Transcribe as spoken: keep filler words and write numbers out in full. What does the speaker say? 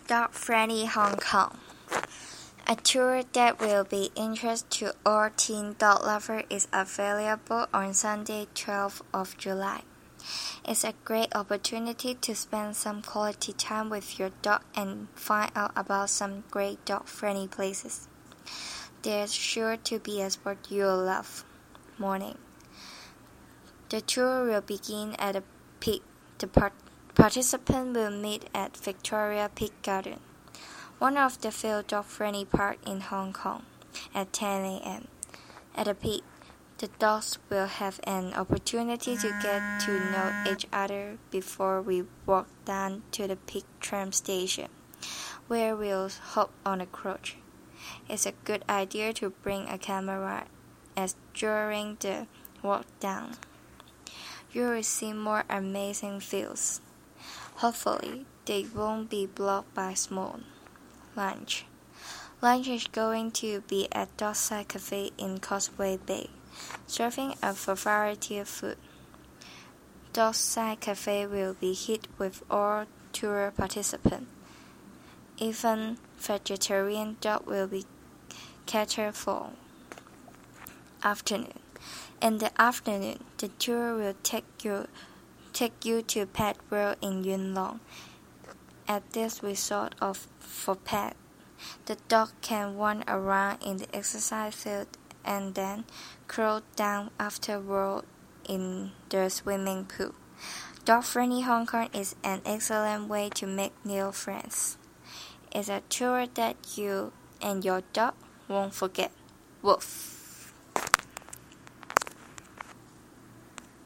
Dog Friendly Hong Kong. A tour that will be interest to all teen dog lovers is available on Sunday, twelfth of July. It's a great opportunity to spend some quality time with your dog and find out about some great dog-friendly places. There's sure to be a spot you'll love. Morning. The tour will begin at the Peak. The part participants will meet at Victoria Peak Garden, one of the few dog-friendly parks in Hong Kong, at ten A M At the Peak, the dogs will have an opportunity to get to know each other before we walk down to the Peak tram station, where we'll hop on a coach. It's a good idea to bring a camera as during the walk down. You will see more amazing views. Hopefully, they won't be blocked by smoke. Lunch. Lunch is going to be at Dockside Cafe in Causeway Bay, serving a variety of food. Dockside Cafe will be hit with all tour participants. Even vegetarian dog will be catered for. Afternoon. In the afternoon, the tour will take you take you to Pet World in Yuen Long. At this resort of for pets, the dog can run around in the exercise field and then crawl down afterward in the swimming pool. Dog Friendly Hong Kong is an excellent way to make new friends. It's a tour that you and your dog won't forget. Woof!